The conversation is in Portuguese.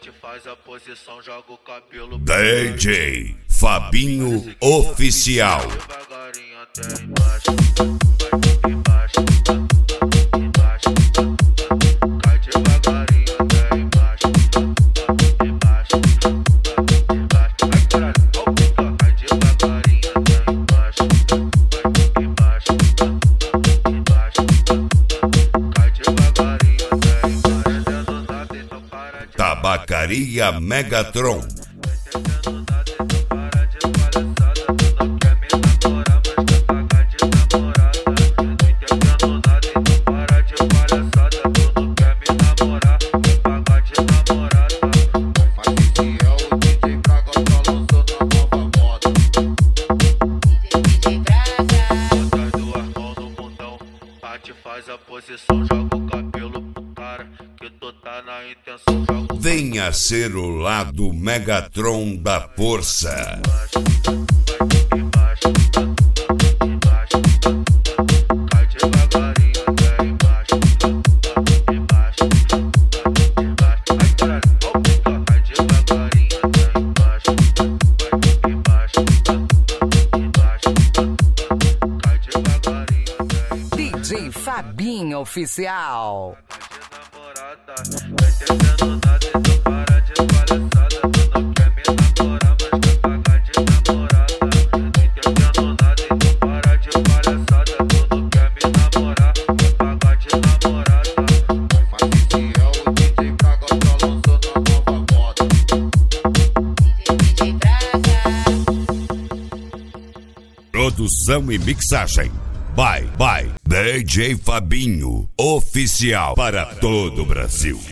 faz a posição, joga o cabelo. DJ Fabinho Oficial. Devagarinho até embaixo, vai embaixo, embaixo. Cai devagarinho até embaixo, embaixo, embaixo. Ai caralho, ó o pica. Cai devagarinho até embaixo, embaixo, embaixo. Cai devagarinho até embaixo. Dentro da teta para de Tabacaria Megatron. Faz a posição, joga o cabelo pro cara, que tu tá na intenção, joga o Venha ser o lado Megatron da força. embaixo, embaixo. Cai devagarinho até embaixo, embaixo, embaixo. Ai caralho, ó o pica. Cai devagarinho até embaixo, embaixo, embaixo. Cai devagarinho até embaixo. DJ Fabinho Oficial. Tá entendendo nada, então para de palhaçada. Tu não quer me namorar, mas quer pagar de namorada. Não entendendo nada, então para de palhaçada. Tu não quer me namorar, quer pagar de namorada. Mas esse é o DJ Braga, tá lançando a nova moda. DJ Braga. Produção e mixagem. Vai, DJ Fabinho Oficial para todo o Brasil.